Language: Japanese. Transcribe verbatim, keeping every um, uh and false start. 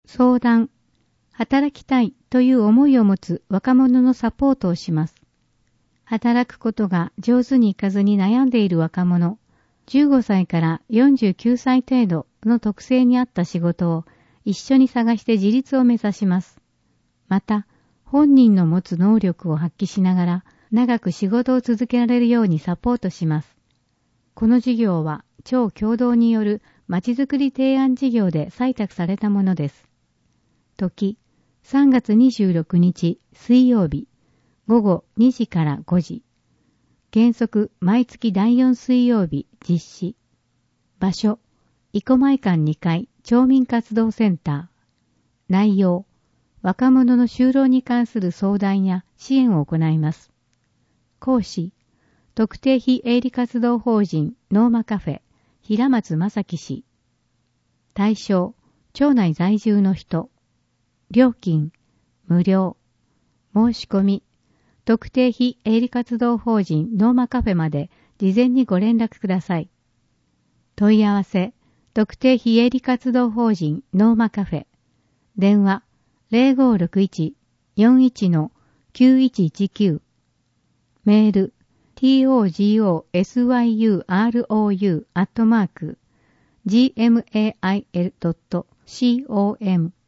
相談、働きたいという思いを持つ若者のサポートをします。働くことが上手にいかずに悩んでいる若者、じゅうごさいからよんじゅうきゅうさい程度の特性に合った仕事を一緒に探して自立を目指します。また、本人の持つ能力を発揮しながら長く仕事を続けられるようにサポートします。この事業は超共同によるまちづくり提案事業で採択されたものです。時、さんがつにじゅうろくにち水曜日、ごごにじからごじ。原則毎月だいよん水曜日実施。場所、生駒館にかい町民活動センター。内容、若者の就労に関する相談や支援を行います。講師、特定非営利活動法人ノーマカフェ、平松正樹氏。対象、町内在住の人。料金、無料。申し込み、特定非営利活動法人ノーマカフェまで事前にご連絡ください。問い合わせ、特定非営利活動法人ノーマカフェ。電話、ゼロごろくいち よんいち きゅういちいちきゅう。メール、トゴスユーロウ アットマーク、ジーエムエーアイエルドットコム